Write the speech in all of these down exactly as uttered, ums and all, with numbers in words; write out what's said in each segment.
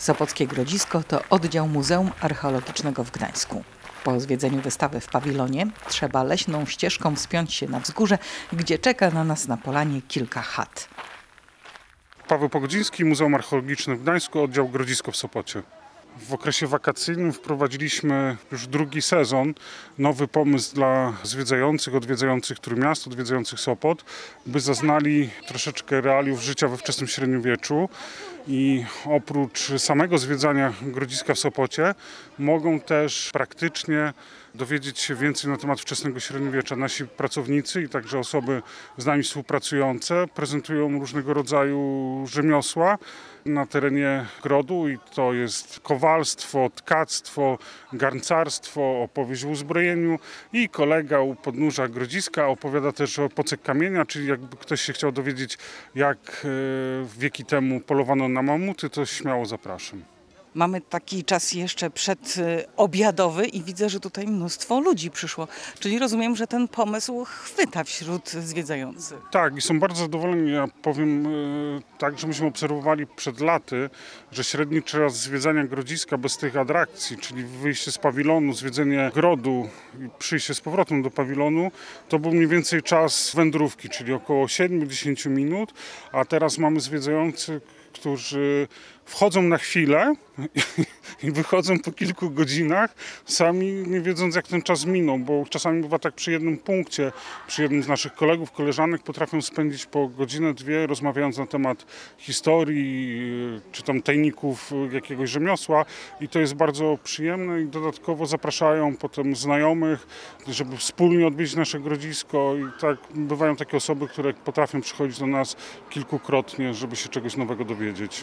Sopockie Grodzisko to oddział Muzeum Archeologicznego w Gdańsku. Po zwiedzeniu wystawy w pawilonie trzeba leśną ścieżką wspiąć się na wzgórze, gdzie czeka na nas na polanie kilka chat. Paweł Pogodziński, Muzeum Archeologiczne w Gdańsku, oddział Grodzisko w Sopocie. W okresie wakacyjnym wprowadziliśmy już drugi sezon, nowy pomysł dla zwiedzających, odwiedzających Trójmiasto, odwiedzających Sopot, by zaznali troszeczkę realiów życia we wczesnym średniowieczu i oprócz samego zwiedzania Grodziska w Sopocie mogą też praktycznie dowiedzieć się więcej na temat wczesnego średniowiecza. Nasi pracownicy i także osoby z nami współpracujące prezentują różnego rodzaju rzemiosła na terenie Grodu i to jest kowalstwo, tkactwo, garncarstwo, opowieść o uzbrojeniu i kolega u podnóża Grodziska opowiada też o Pocek Kamienia, czyli jakby ktoś się chciał dowiedzieć, jak wieki temu polowano na mamuty, to śmiało zapraszam. Mamy taki czas jeszcze przedobiadowy i widzę, że tutaj mnóstwo ludzi przyszło. Czyli rozumiem, że ten pomysł chwyta wśród zwiedzających. Tak, i są bardzo zadowoleni. Ja powiem tak, że myśmy obserwowali przed laty, że średni czas zwiedzania Grodziska bez tych atrakcji, czyli wyjście z pawilonu, zwiedzenie Grodu i przyjście z powrotem do pawilonu, to był mniej więcej czas wędrówki, czyli około siedem do dziesięciu minut, a teraz mamy zwiedzających, którzy wchodzą na chwilę i wychodzą po kilku godzinach, sami nie wiedząc, jak ten czas minął, bo czasami bywa tak przy jednym punkcie, przy jednym z naszych kolegów, koleżanek potrafią spędzić po godzinę, dwie, rozmawiając na temat historii, czy tam tajników jakiegoś rzemiosła i to jest bardzo przyjemne i dodatkowo zapraszają potem znajomych, żeby wspólnie odwiedzić nasze Grodzisko i tak bywają takie osoby, które potrafią przychodzić do nas kilkukrotnie, żeby się czegoś nowego dowiedzieć.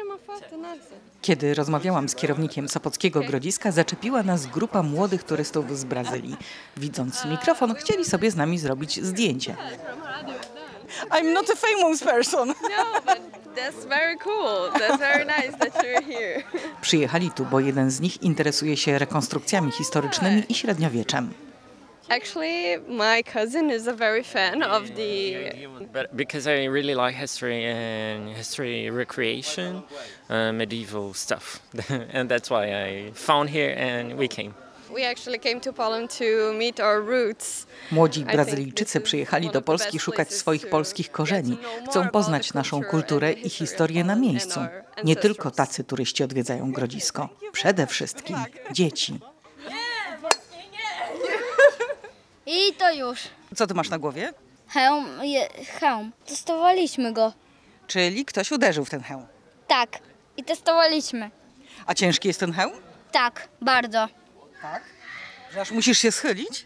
Kiedy rozmawiałam z kierownikiem Sopockiego Grodziska, zaczepiła nas grupa młodych turystów z Brazylii. Widząc mikrofon, chcieli sobie z nami zrobić zdjęcie. I'm not a famous person. No, but that's very cool. That's very nice that you're here. Przyjechali tu, bo jeden z nich interesuje się rekonstrukcjami historycznymi i średniowieczem. Actually, my cousin is a very fan of the... But because I really like history and history recreation, uh, medieval stuff. And that's why I found here and we came. We actually came to Poland to meet our roots. Młodzi Brazylijczycy przyjechali do Polski szukać swoich polskich korzeni. Chcą poznać naszą kulturę i historię na miejscu. Nie tylko tacy turyści odwiedzają Grodzisko. Przede wszystkim dzieci. I to już. Co ty masz na głowie? Hełm, je, hełm. Testowaliśmy go. Czyli ktoś uderzył w ten hełm. Tak. I testowaliśmy. A ciężki jest ten hełm? Tak, bardzo. Tak. Że aż musisz się schylić?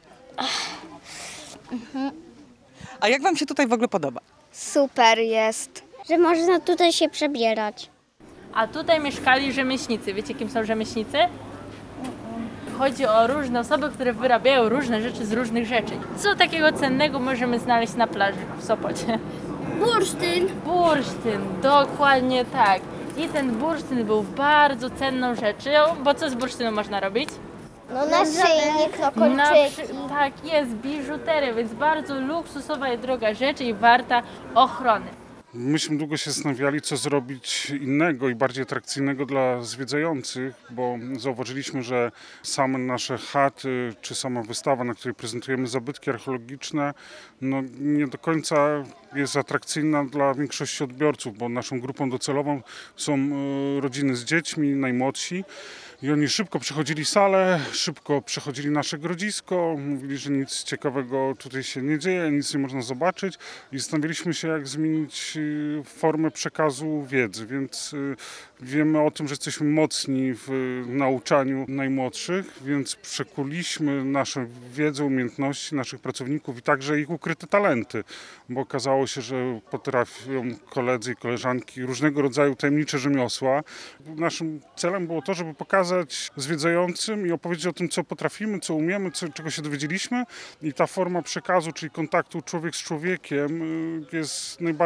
Mhm. A jak wam się tutaj w ogóle podoba? Super jest. Że można tutaj się przebierać. A tutaj mieszkali rzemieślnicy. Wiecie, kim są rzemieślnicy? Chodzi o różne osoby, które wyrabiają różne rzeczy z różnych rzeczy. Co takiego cennego możemy znaleźć na plaży w Sopocie? Bursztyn. Bursztyn, dokładnie tak. I ten bursztyn był bardzo cenną rzeczą, bo co z bursztynu można robić? No naszyjnik, no Na kolczyki. przy... Tak jest, biżuteria, więc bardzo luksusowa i droga rzecz i warta ochrony. Myśmy długo się zastanawiali, co zrobić innego i bardziej atrakcyjnego dla zwiedzających, bo zauważyliśmy, że same nasze chaty, czy sama wystawa, na której prezentujemy zabytki archeologiczne, no nie do końca jest atrakcyjna dla większości odbiorców, bo naszą grupą docelową są rodziny z dziećmi, najmłodsi. I oni szybko przechodzili salę, szybko przechodzili nasze Grodzisko, mówili, że nic ciekawego tutaj się nie dzieje, nic nie można zobaczyć i zastanawialiśmy się, jak zmienić formę przekazu wiedzy, więc wiemy o tym, że jesteśmy mocni w nauczaniu najmłodszych, więc przekuliśmy naszą wiedzę, umiejętności naszych pracowników i także ich ukryte talenty, bo okazało się, że potrafią koledzy i koleżanki różnego rodzaju tajemnicze rzemiosła. Naszym celem było to, żeby pokazać zwiedzającym i opowiedzieć o tym, co potrafimy, co umiemy, co, czego się dowiedzieliśmy i ta forma przekazu, czyli kontaktu człowiek z człowiekiem jest najbardziej atrakcyjna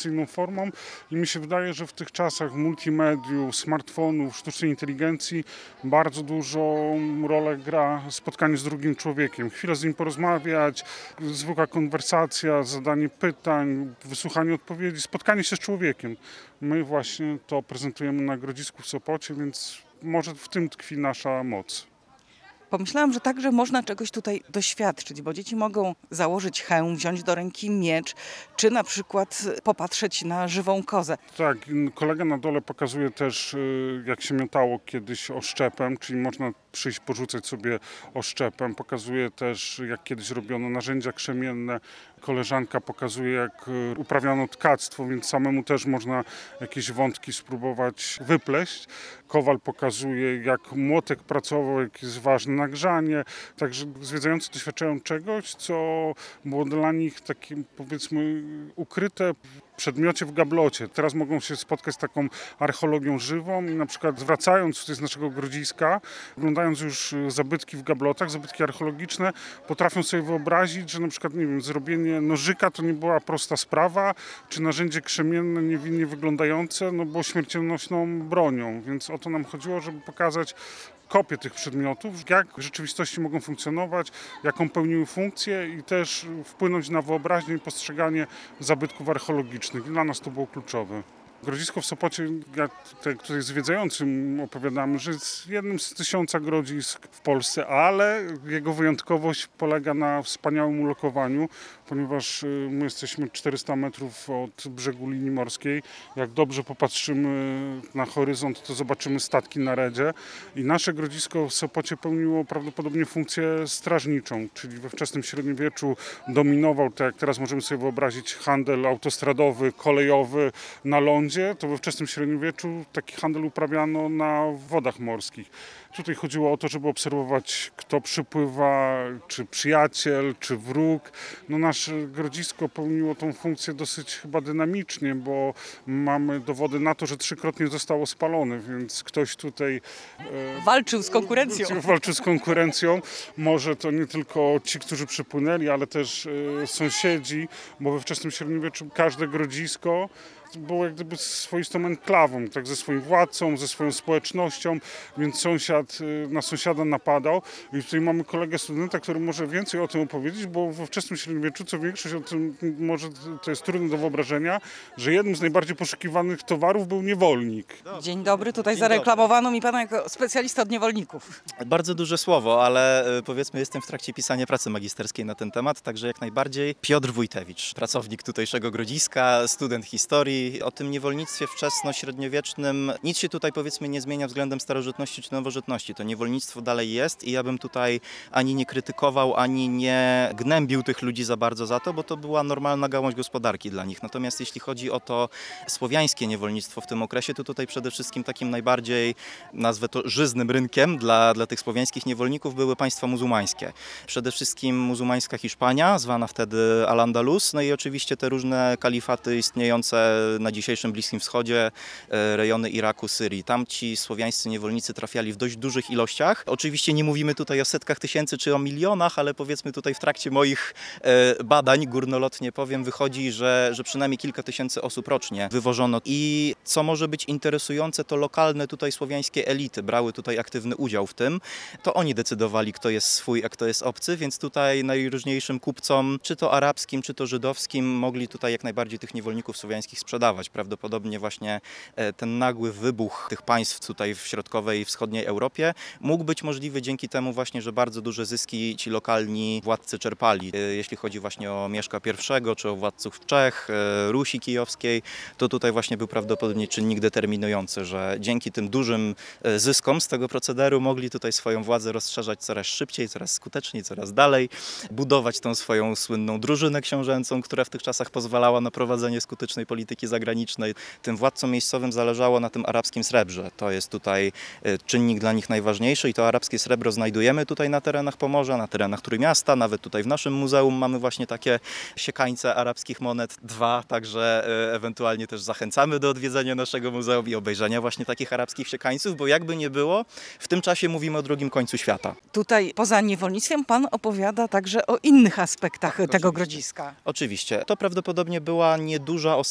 tradycyjną formą i mi się wydaje, że w tych czasach multimediów, smartfonów, sztucznej inteligencji bardzo dużą rolę gra spotkanie z drugim człowiekiem. Chwilę z nim porozmawiać, zwykła konwersacja, zadanie pytań, wysłuchanie odpowiedzi, spotkanie się z człowiekiem. My właśnie to prezentujemy na Grodzisku w Sopocie, więc może w tym tkwi nasza moc. Pomyślałam, że także można czegoś tutaj doświadczyć, bo dzieci mogą założyć hełm, wziąć do ręki miecz, czy na przykład popatrzeć na żywą kozę. Tak, kolega na dole pokazuje też, jak się miotało kiedyś oszczepem, czyli można przyjść, porzucać sobie oszczepem. Pokazuje też, jak kiedyś robiono narzędzia krzemienne. Koleżanka pokazuje, jak uprawiano tkactwo, więc samemu też można jakieś wątki spróbować wypleść. Kowal pokazuje, jak młotek pracował, jak jest ważne nagrzanie. Także zwiedzający doświadczają czegoś, co było dla nich takim, powiedzmy, ukryte w przedmiocie w gablocie. Teraz mogą się spotkać z taką archeologią żywą i na przykład wracając tutaj z naszego Grodziska, oglądając już zabytki w gablotach, zabytki archeologiczne, potrafią sobie wyobrazić, że na przykład, nie wiem, zrobienie nożyka to nie była prosta sprawa, czy narzędzie krzemienne niewinnie wyglądające, no było śmiercionośną bronią, więc o to nam chodziło, żeby pokazać kopię tych przedmiotów, jak w rzeczywistości mogą funkcjonować, jaką pełniły funkcję i też wpłynąć na wyobraźnię i postrzeganie zabytków archeologicznych. Dla nas to było kluczowe. Grodzisko w Sopocie, jak tutaj, tutaj zwiedzającym opowiadamy, że jest jednym z tysiąca grodzisk w Polsce, ale jego wyjątkowość polega na wspaniałym ulokowaniu, ponieważ my jesteśmy czterysta metrów od brzegu linii morskiej. Jak dobrze popatrzymy na horyzont, to zobaczymy statki na redzie i nasze grodzisko w Sopocie pełniło prawdopodobnie funkcję strażniczą, czyli we wczesnym średniowieczu dominował, tak jak teraz możemy sobie wyobrazić, handel autostradowy, kolejowy na lądzie. To we wczesnym średniowieczu taki handel uprawiano na wodach morskich. Tutaj chodziło o to, żeby obserwować, kto przypływa, czy przyjaciel, czy wróg. No nasze grodzisko pełniło tą funkcję dosyć chyba dynamicznie, bo mamy dowody na to, że trzykrotnie zostało spalone, więc ktoś tutaj e, walczył z konkurencją. Walczył z konkurencją. Może to nie tylko ci, którzy przypłynęli, ale też e, sąsiedzi, bo we wczesnym średniowieczu każde grodzisko było jak gdyby swoistą enklawą, tak, ze swoim władcą, ze swoją społecznością, więc sąsiad na sąsiada napadał. I tutaj mamy kolegę studenta, który może więcej o tym opowiedzieć, bo we wczesnym średniowieczu, co większość o tym może, to jest trudne do wyobrażenia, że jednym z najbardziej poszukiwanych towarów był niewolnik. Dzień dobry, tutaj Dzień zareklamowano dobry. mi pana jako specjalista od niewolników. Bardzo duże słowo, ale powiedzmy jestem w trakcie pisania pracy magisterskiej na ten temat, także jak najbardziej. Piotr Wójtewicz, pracownik tutejszego Grodziska, student historii. O tym niewolnictwie wczesno-średniowiecznym nic się tutaj powiedzmy nie zmienia względem starożytności czy nowożytności. To niewolnictwo dalej jest i ja bym tutaj ani nie krytykował, ani nie gnębił tych ludzi za bardzo za to, bo to była normalna gałąź gospodarki dla nich. Natomiast jeśli chodzi o to słowiańskie niewolnictwo w tym okresie, to tutaj przede wszystkim takim najbardziej, nazwę to, żyznym rynkiem dla, dla tych słowiańskich niewolników były państwa muzułmańskie. Przede wszystkim muzułmańska Hiszpania, zwana wtedy Al-Andalus, no i oczywiście te różne kalifaty istniejące na dzisiejszym Bliskim Wschodzie, rejony Iraku, Syrii. Tam ci słowiańscy niewolnicy trafiali w dość dużych ilościach. Oczywiście nie mówimy tutaj o setkach tysięcy czy o milionach, ale powiedzmy tutaj w trakcie moich badań, górnolotnie powiem, wychodzi, że, że przynajmniej kilka tysięcy osób rocznie wywożono. I co może być interesujące, to lokalne tutaj słowiańskie elity brały tutaj aktywny udział w tym. To oni decydowali, kto jest swój, a kto jest obcy, więc tutaj najróżniejszym kupcom, czy to arabskim, czy to żydowskim, mogli tutaj jak najbardziej tych niewolników słowiańskich sprzedawać. Prawdopodobnie właśnie ten nagły wybuch tych państw tutaj w środkowej i wschodniej Europie mógł być możliwy dzięki temu właśnie, że bardzo duże zyski ci lokalni władcy czerpali. Jeśli chodzi właśnie o Mieszka I, czy o władców Czech, Rusi Kijowskiej, to tutaj właśnie był prawdopodobnie czynnik determinujący, że dzięki tym dużym zyskom z tego procederu mogli tutaj swoją władzę rozszerzać coraz szybciej, coraz skuteczniej, coraz dalej, budować tą swoją słynną drużynę książęcą, która w tych czasach pozwalała na prowadzenie skutecznej polityki zagranicznej. Tym władcom miejscowym zależało na tym arabskim srebrze. To jest tutaj czynnik dla nich najważniejszy i to arabskie srebro znajdujemy tutaj na terenach Pomorza, na terenach Trójmiasta, nawet tutaj w naszym muzeum mamy właśnie takie siekańce arabskich monet dwa, także ewentualnie też zachęcamy do odwiedzenia naszego muzeum i obejrzenia właśnie takich arabskich siekańców, bo jakby nie było, w tym czasie mówimy o drugim końcu świata. Tutaj poza niewolnictwem pan opowiada także o innych aspektach tak, tego oczywiście. Grodziska. Oczywiście. To prawdopodobnie była nieduża osada rzemieślnicza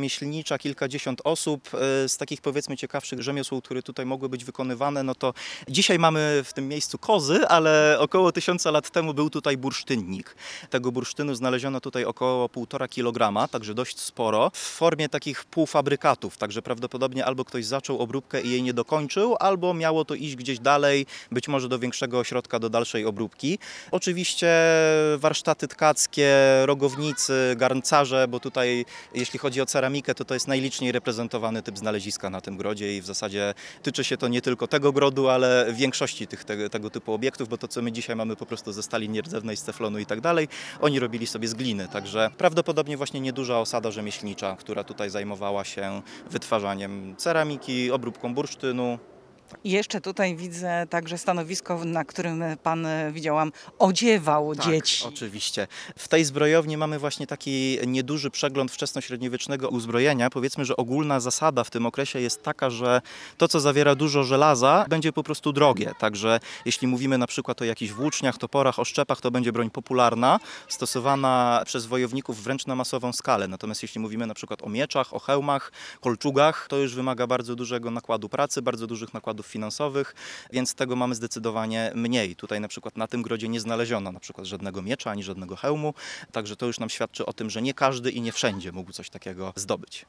rzemieślnicza, kilkadziesiąt osób. Z takich powiedzmy ciekawszych rzemiosł, które tutaj mogły być wykonywane, no to dzisiaj mamy w tym miejscu kozy, ale około tysiąca lat temu był tutaj bursztynnik. Tego bursztynu znaleziono tutaj około półtora kilograma, także dość sporo, w formie takich półfabrykatów, także prawdopodobnie albo ktoś zaczął obróbkę i jej nie dokończył, albo miało to iść gdzieś dalej, być może do większego ośrodka, do dalszej obróbki. Oczywiście warsztaty tkackie, rogownicy, garncarze, bo tutaj jeśli chodzi o ceramikę, to to jest najliczniej reprezentowany typ znaleziska na tym grodzie i w zasadzie tyczy się to nie tylko tego grodu, ale większości tych, tego, tego typu obiektów, bo to co my dzisiaj mamy po prostu ze stali nierdzewnej, z teflonu i tak dalej, oni robili sobie z gliny, także prawdopodobnie właśnie nieduża osada rzemieślnicza, która tutaj zajmowała się wytwarzaniem ceramiki, obróbką bursztynu. I jeszcze tutaj widzę także stanowisko, na którym pan, widziałam, odziewał Tak, dzieci. oczywiście. W tej zbrojowni mamy właśnie taki nieduży przegląd wczesnośredniowiecznego uzbrojenia. Powiedzmy, że ogólna zasada w tym okresie jest taka, że to, co zawiera dużo żelaza, będzie po prostu drogie. Także jeśli mówimy na przykład o jakichś włóczniach, toporach, oszczepach, to będzie broń popularna, stosowana przez wojowników wręcz na masową skalę. Natomiast jeśli mówimy na przykład o mieczach, o hełmach, kolczugach, to już wymaga bardzo dużego nakładu pracy, bardzo dużych nakładów finansowych, więc tego mamy zdecydowanie mniej. Tutaj na przykład na tym grodzie nie znaleziono na przykład żadnego miecza ani żadnego hełmu, także to już nam świadczy o tym, że nie każdy i nie wszędzie mógł coś takiego zdobyć.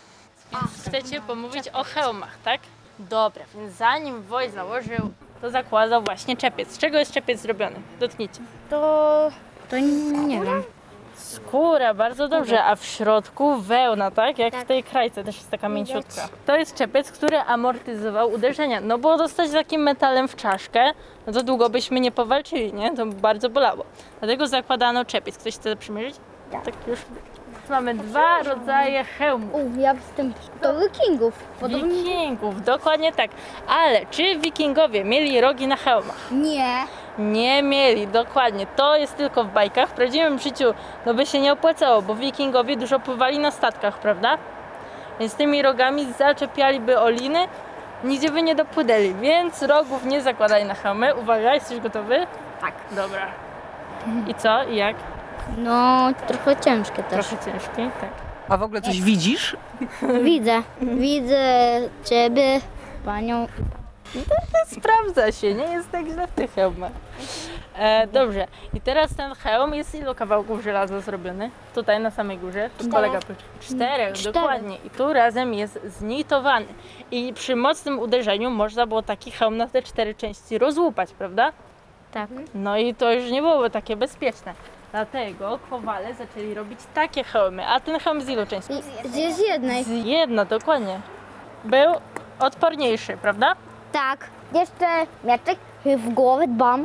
Chcecie pomówić o hełmach, tak? Dobra, więc zanim woj założył, to zakładał właśnie czepiec. Z czego jest czepiec zrobiony? Dotknijcie. To, to nie wiem. Skóra, bardzo dobrze, a w środku wełna, tak? Jak w tej krajce też jest taka mięciutka. To jest czepiec, który amortyzował uderzenia, no bo dostać takim metalem w czaszkę, no to długo byśmy nie powalczyli, nie? To bardzo bolało. Dlatego zakładano czepiec. Ktoś chce przymierzyć? Tak. Tak już. Mamy dwa rodzaje hełmów. U, ja z tym do wikingów. Wikingów, dokładnie tak. Ale czy wikingowie mieli rogi na hełmach? Nie. Nie mieli, dokładnie. To jest tylko w bajkach. W prawdziwym życiu no by się nie opłacało, bo wikingowie dużo pływali na statkach, prawda? Więc tymi rogami zaczepialiby o liny, nigdzie by nie dopłynęli, więc rogów nie zakładali na hełmy. Uwaga, jesteś gotowy? Tak. Dobra. I co? I jak? No, trochę ciężkie też. Trochę ciężkie, tak. A w ogóle coś widzisz? Widzę. Widzę ciebie, panią. Sprawdza się, nie jest tak źle w tych hełmach. E, dobrze, i teraz ten hełm jest ilu kawałków żelaza zrobiony? Tutaj na samej górze. Tu kolega pyta. Czterech, Cztery. dokładnie. I tu razem jest znitowany. I przy mocnym uderzeniu można było taki hełm na te cztery części rozłupać, prawda? Tak. No i to już nie byłoby takie bezpieczne. Dlatego kowale zaczęli robić takie hełmy. A ten hełm z ilu części? Z, z jednej. Z jedna, dokładnie. Był odporniejszy, prawda? Tak. Jeszcze mieczek w głowę dbam.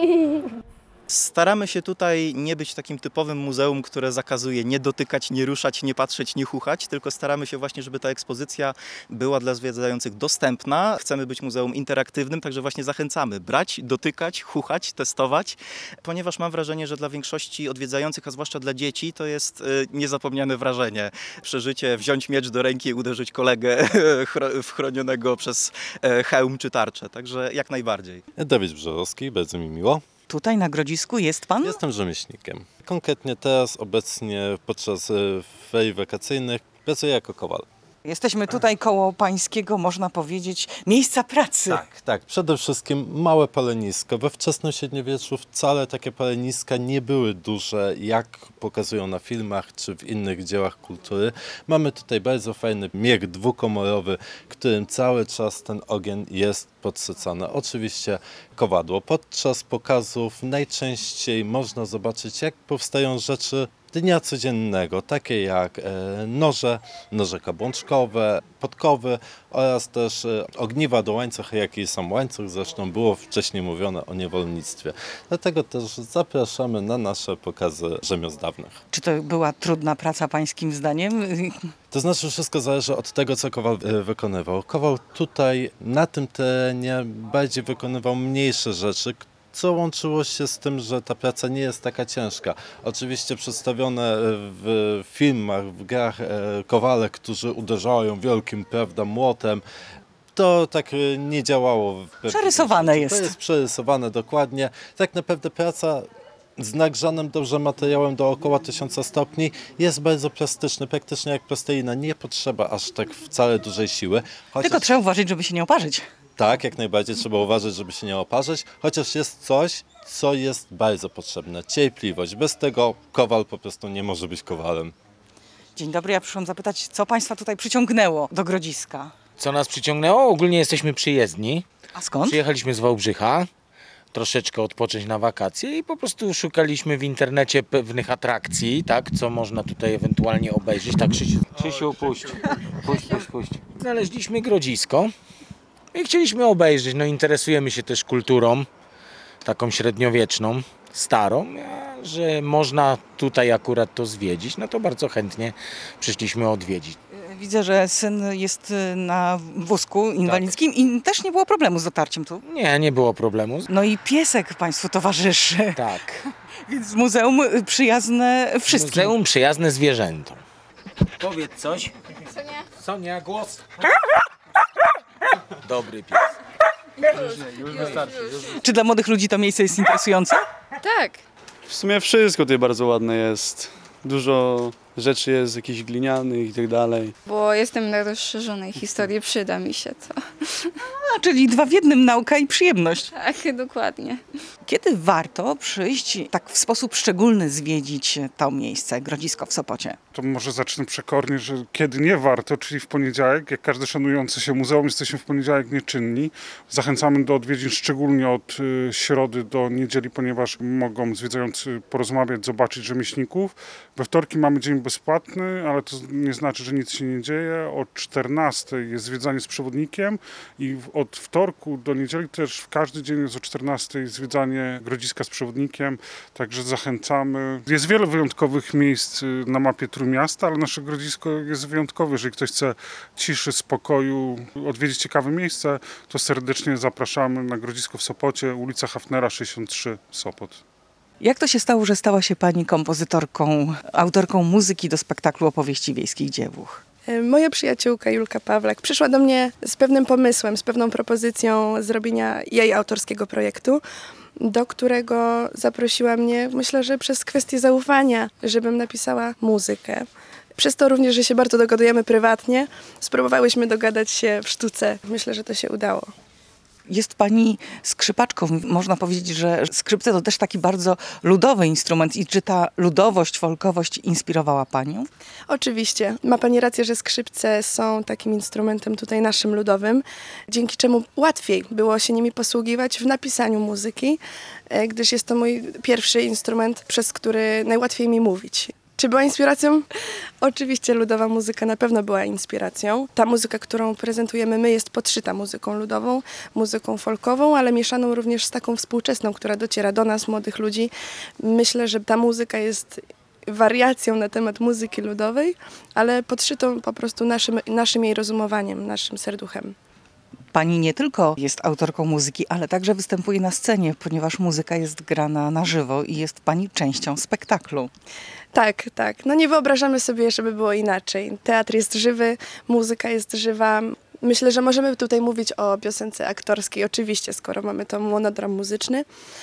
Staramy się tutaj nie być takim typowym muzeum, które zakazuje nie dotykać, nie ruszać, nie patrzeć, nie chuchać, tylko staramy się właśnie, żeby ta ekspozycja była dla zwiedzających dostępna. Chcemy być muzeum interaktywnym, także właśnie zachęcamy brać, dotykać, chuchać, testować, ponieważ mam wrażenie, że dla większości odwiedzających, a zwłaszcza dla dzieci, to jest niezapomniane wrażenie. Przeżycie, wziąć miecz do ręki i uderzyć kolegę chronionego przez hełm czy tarczę, także jak najbardziej. Dawid Brzozowski, bardzo mi miło. Tutaj na Grodzisku jest pan? Jestem rzemieślnikiem. Konkretnie teraz, obecnie podczas ferii wakacyjnych pracuję jako kowal. Jesteśmy tutaj koło pańskiego, można powiedzieć, miejsca pracy. Tak, tak. Przede wszystkim małe palenisko. We wczesnym średniowieczu wcale takie paleniska nie były duże, jak pokazują na filmach czy w innych dziełach kultury. Mamy tutaj bardzo fajny miech dwukomorowy, którym cały czas ten ogień jest podsycany. Oczywiście kowadło. Podczas pokazów najczęściej można zobaczyć, jak powstają rzeczy dnia codziennego, takie jak e, noże, noże kabłączkowe, podkowy oraz też e, ogniwa do łańcucha, jaki sam łańcuch, zresztą było wcześniej mówione o niewolnictwie. Dlatego też zapraszamy na nasze pokazy rzemiosł dawnych. Czy to była trudna praca pańskim zdaniem? To znaczy wszystko zależy od tego, co kowal e, wykonywał. Kowal tutaj na tym terenie bardziej wykonywał mniejsze rzeczy, co łączyło się z tym, że ta praca nie jest taka ciężka. Oczywiście przedstawione w filmach, w grach kowale, którzy uderzają wielkim, prawda, młotem, to tak nie działało. Przerysowane jest. To jest przerysowane dokładnie. Tak naprawdę praca z nagrzanym dobrze materiałem do około tysiąca stopni. Jest bardzo plastyczny, praktycznie jak plastelina. Nie potrzeba aż tak wcale dużej siły. Chociaż... Tylko trzeba uważać, żeby się nie oparzyć. Tak, jak najbardziej trzeba uważać, żeby się nie oparzyć, chociaż jest coś, co jest bardzo potrzebne. Cierpliwość. Bez tego kowal po prostu nie może być kowalem. Dzień dobry, ja przyszłam zapytać, co Państwa tutaj przyciągnęło do Grodziska? Co nas przyciągnęło? Ogólnie jesteśmy przyjezdni. A skąd? Przyjechaliśmy z Wałbrzycha, troszeczkę odpocząć na wakacje i po prostu szukaliśmy w internecie pewnych atrakcji, tak, co można tutaj ewentualnie obejrzeć. Tak, Krzysiu, Krzysiu puść, puść, puść, puść. Znaleźliśmy Grodzisko i chcieliśmy obejrzeć. No, interesujemy się też kulturą, taką średniowieczną, starą, a że można tutaj akurat to zwiedzić, no to bardzo chętnie przyszliśmy odwiedzić. Widzę, że syn jest na wózku inwalidzkim tak. I też nie było problemu z dotarciem tu. Nie, nie było problemu. No i piesek Państwu towarzyszy. Tak. Więc muzeum przyjazne wszystkim. Muzeum przyjazne zwierzętom. Powiedz coś. Sonia. Sonia, głos. Dobry pies. Już, już wystarczy. Już. Czy dla młodych ludzi to miejsce jest interesujące? Tak. W sumie wszystko tutaj bardzo ładne jest. Dużo rzeczy jest jakichś glinianych i tak dalej. Bo jestem na rozszerzonej historii, przyda mi się to. A, czyli dwa w jednym, nauka i przyjemność. Tak, dokładnie. Kiedy warto przyjść, tak w sposób szczególny zwiedzić to miejsce, Grodzisko w Sopocie? To może zacznę przekornie, że kiedy nie warto, czyli w poniedziałek, jak każdy szanujący się muzeum, jesteśmy w poniedziałek nieczynni. Zachęcamy do odwiedzin szczególnie od y, środy do niedzieli, ponieważ mogą zwiedzający porozmawiać, zobaczyć rzemieślników. We wtorki mamy dzień bezpłatny, ale to nie znaczy, że nic się nie dzieje. O czternastej jest zwiedzanie z przewodnikiem i od wtorku do niedzieli też w każdy dzień jest o czternastej zwiedzanie Grodziska z przewodnikiem, także zachęcamy. Jest wiele wyjątkowych miejsc na mapie Trójmiasta, ale nasze Grodzisko jest wyjątkowe. Jeżeli ktoś chce ciszy, spokoju, odwiedzić ciekawe miejsce, to serdecznie zapraszamy na Grodzisko w Sopocie, ulica Hafnera sześćdziesiąt trzy, Sopot. Jak to się stało, że stała się Pani kompozytorką, autorką muzyki do spektaklu opowieści wiejskich Dziewuch? Moja przyjaciółka Julka Pawlak przyszła do mnie z pewnym pomysłem, z pewną propozycją zrobienia jej autorskiego projektu, do którego zaprosiła mnie, myślę, że przez kwestię zaufania, żebym napisała muzykę. Przez to również, że się bardzo dogadujemy prywatnie, spróbowałyśmy dogadać się w sztuce. Myślę, że to się udało. Jest Pani skrzypaczką. Można powiedzieć, że skrzypce to też taki bardzo ludowy instrument. I czy ta ludowość, folkowość inspirowała Panią? Oczywiście. Ma Pani rację, że skrzypce są takim instrumentem tutaj naszym ludowym, dzięki czemu łatwiej było się nimi posługiwać w napisaniu muzyki, gdyż jest to mój pierwszy instrument, przez który najłatwiej mi mówić. Czy była inspiracją? Oczywiście ludowa muzyka na pewno była inspiracją. Ta muzyka, którą prezentujemy my, jest podszyta muzyką ludową, muzyką folkową, ale mieszaną również z taką współczesną, która dociera do nas, młodych ludzi. Myślę, że ta muzyka jest wariacją na temat muzyki ludowej, ale podszytą po prostu naszym, naszym jej rozumowaniem, naszym serduchem. Pani nie tylko jest autorką muzyki, ale także występuje na scenie, ponieważ muzyka jest grana na żywo i jest Pani częścią spektaklu. Tak, tak. No nie wyobrażamy sobie, żeby było inaczej. Teatr jest żywy, muzyka jest żywa. Myślę, że możemy tutaj mówić o piosence aktorskiej, oczywiście, skoro mamy to monodram muzyczny.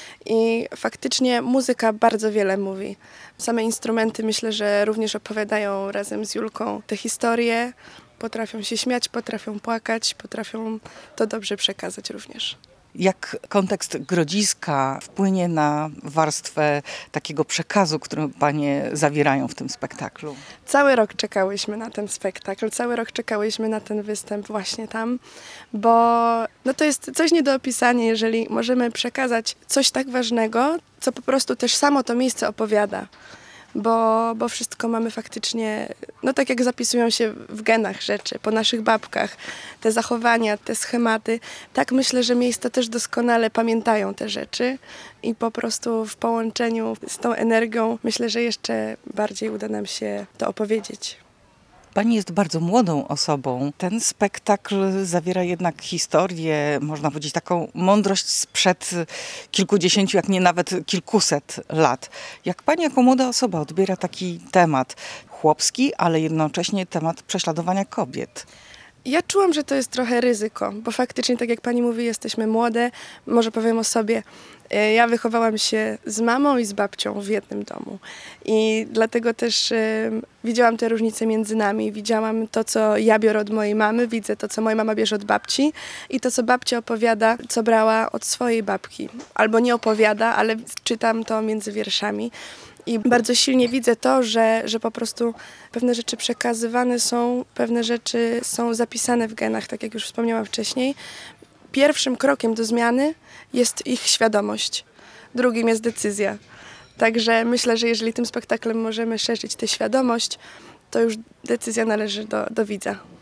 I faktycznie muzyka bardzo wiele mówi. Same instrumenty, myślę, że również opowiadają razem z Julką te historie. Potrafią się śmiać, potrafią płakać, potrafią to dobrze przekazać również. Jak kontekst Grodziska wpłynie na warstwę takiego przekazu, który Panie zawierają w tym spektaklu? Cały rok czekałyśmy na ten spektakl, cały rok czekałyśmy na ten występ właśnie tam, bo no to jest coś nie do opisania, jeżeli możemy przekazać coś tak ważnego, co po prostu też samo to miejsce opowiada. Bo, bo wszystko mamy faktycznie, no tak jak zapisują się w genach rzeczy, po naszych babkach, te zachowania, te schematy. Tak myślę, że miejsca też doskonale pamiętają te rzeczy i po prostu w połączeniu z tą energią myślę, że jeszcze bardziej uda nam się to opowiedzieć. Pani jest bardzo młodą osobą. Ten spektakl zawiera jednak historię, można powiedzieć, taką mądrość sprzed kilkudziesięciu, jak nie nawet kilkuset lat. Jak Pani jako młoda osoba odbiera taki temat chłopski, ale jednocześnie temat prześladowania kobiet? Ja czułam, że to jest trochę ryzyko, bo faktycznie, tak jak pani mówi, jesteśmy młode. Może powiem o sobie. Ja wychowałam się z mamą i z babcią w jednym domu i dlatego też y, widziałam te różnice między nami. Widziałam to, co ja biorę od mojej mamy, widzę to, co moja mama bierze od babci i to, co babcia opowiada, co brała od swojej babki. Albo nie opowiada, ale czytam to między wierszami. I bardzo silnie widzę to, że, że po prostu pewne rzeczy przekazywane są, pewne rzeczy są zapisane w genach, tak jak już wspomniałam wcześniej. Pierwszym krokiem do zmiany jest ich świadomość, drugim jest decyzja. Także myślę, że jeżeli tym spektaklem możemy szerzyć tę świadomość, to już decyzja należy do, do widza.